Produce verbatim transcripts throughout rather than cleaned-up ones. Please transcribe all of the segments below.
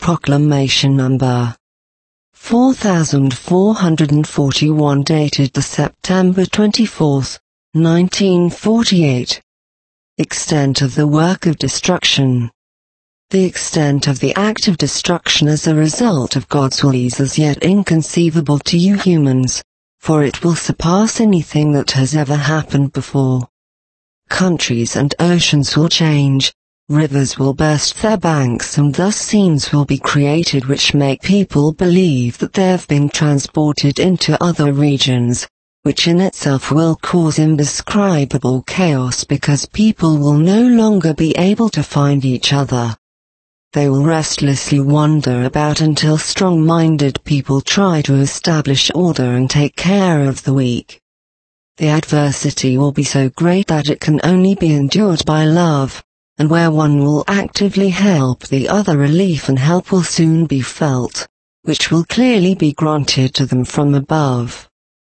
Proclamation Number four thousand four hundred forty-one, dated the September twenty-fourth, nineteen forty-eight. Extent of the work of destruction. The extent of the act of destruction as a result of God's will is as yet inconceivable to you humans, for it will surpass anything that has ever happened before. Countries and oceans will change, rivers will burst their banks, and thus scenes will be created which make people believe that they have been transported into other regions, which in itself will cause indescribable chaos because people will no longer be able to find each other. They will restlessly wander about until strong-minded people try to establish order and take care of the weak. The adversity will be so great that it can only be endured by love, and where one will actively help the other, relief and help will soon be felt, which will clearly be granted to them from above.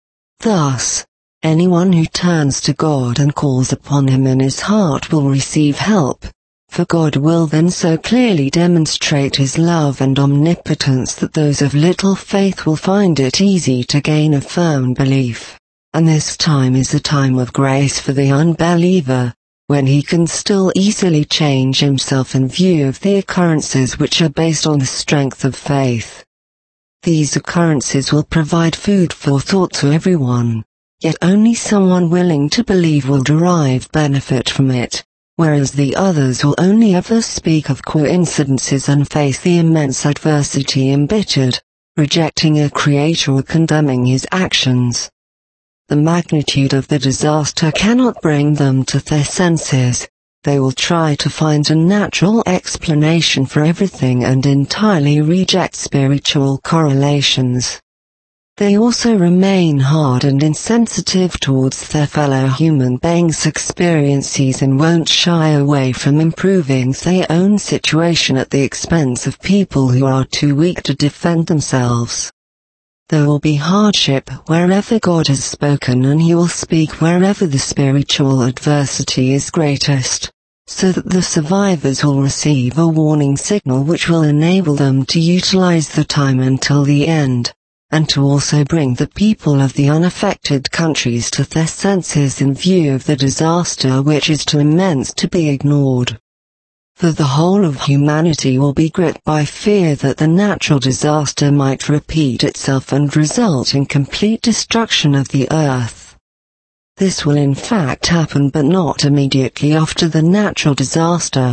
Thus, anyone who turns to God and calls upon Him in his heart will receive help, for God will then so clearly demonstrate His love and omnipotence that those of little faith will find it easy to gain a firm belief, and this time is a time of grace for the unbeliever, when he can still easily change himself in view of the occurrences which are based on the strength of faith. These occurrences will provide food for thought to everyone, yet only someone willing to believe will derive benefit from it, whereas the others will only ever speak of coincidences and face the immense adversity embittered, rejecting a creator or condemning his actions. The magnitude of the disaster cannot bring them to their senses. They will try to find a natural explanation for everything and entirely reject spiritual correlations. They also remain hard and insensitive towards their fellow human beings' experiences and won't shy away from improving their own situation at the expense of people who are too weak to defend themselves. There will be hardship wherever God has spoken, and He will speak wherever the spiritual adversity is greatest, so that the survivors will receive a warning signal which will enable them to utilize the time until the end, and to also bring the people of the unaffected countries to their senses in view of the disaster which is too immense to be ignored. For the whole of humanity will be gripped by fear that the natural disaster might repeat itself and result in complete destruction of the earth. This will in fact happen, but not immediately after the natural disaster.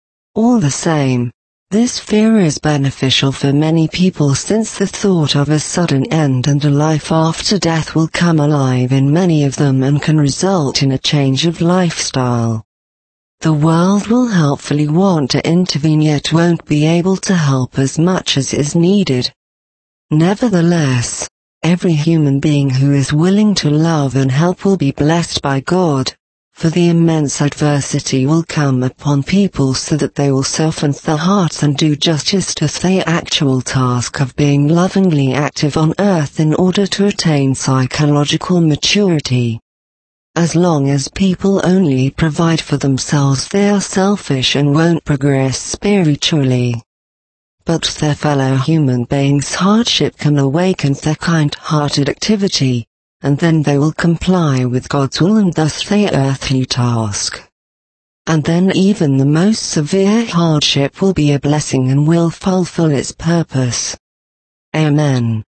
All the same, this fear is beneficial for many people, since the thought of a sudden end and a life after death will come alive in many of them and can result in a change of lifestyle. The world will helpfully want to intervene, yet won't be able to help as much as is needed. Nevertheless, every human being who is willing to love and help will be blessed by God, for the immense adversity will come upon people so that they will soften their hearts and do justice to their actual task of being lovingly active on earth in order to attain psychological maturity. As long as people only provide for themselves, they are selfish and won't progress spiritually. But their fellow human beings' hardship can awaken their kind-hearted activity, and then they will comply with God's will and thus their earthly task. And then even the most severe hardship will be a blessing and will fulfill its purpose. Amen.